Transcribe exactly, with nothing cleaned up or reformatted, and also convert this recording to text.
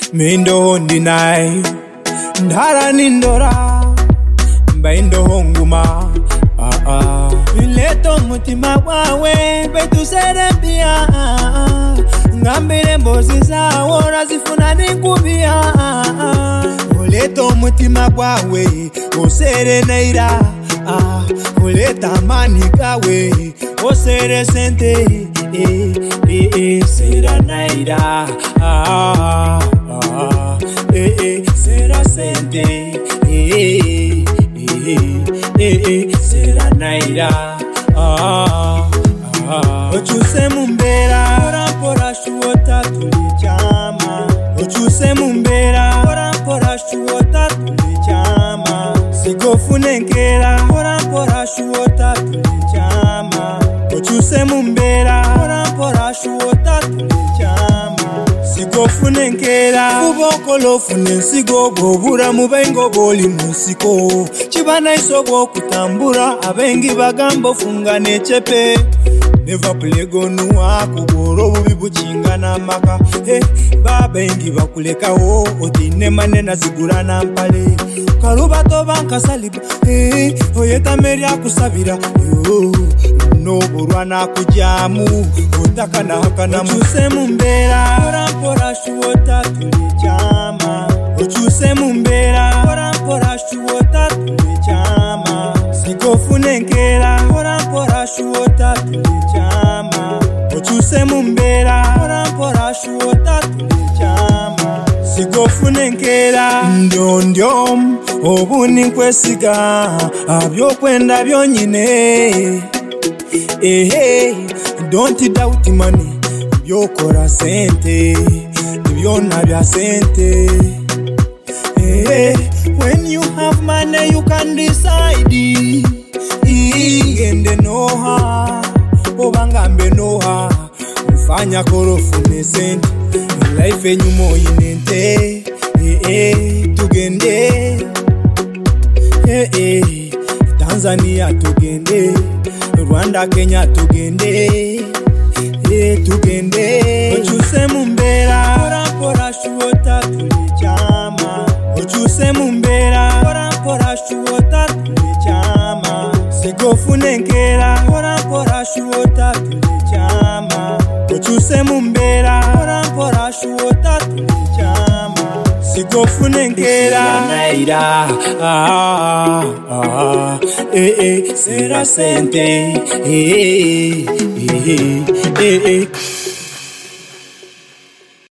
Mindo ndinai ndara nindora mbaindo honguma ah ah ileto mutima wawe betu serempia ngambire mbozi zawo razifuna ningubia uleto mutima wawe osere neira ah uleta manika we osere sente eh eh eh sera neira ah ah eh eh sera sente eh eh eh eh sera neira ah ah ochuse mumbera pora pora shuota tulichama ochuse mumbera pora pora shuota tulichama sigofune nkera pora pora shuota tulichama ochuse mumbera pora pora shuota tulichama sigofune nkera ubokolo fune sigo bobura mubengo boli musiko chibana isogo kutambura abengi bagambo fungane chepe never play gonu akuboro bubibuchingana maka eh babengi bakuleka ho otine manena zigurana mpale karuba to banka saliba eh oyeta meria kusabira yo no burwana kujamu utaka na hakana muse mumbera pora pora shuota tulichama ochuse mumbera pora pora shuota tulichama sigofune nkera pora pora shuota tulichama ochuse mumbera pora pora shuota tulichama sigofune nkera ndondyom obuni kwesiga abyo kwenda byonyine eh eh don't doubt money byokora sente byona bya sente eh when you have money you can decide igende noha obangambe noha ufanya korofune sente life enyumo yinente eh eh tugende eh eh Tanzania tugende Rwanda Kenya tugende eh tugende ochuse mumbera pora pora shuota tulichama ochuse mumbera pora pora shuota tulichama sigofune nkera pora pora shuota tulichama ochuse mumbera pora pora shuota tulichama sigofune nkera naira ah ah eh eh sera sente eh eh eh eh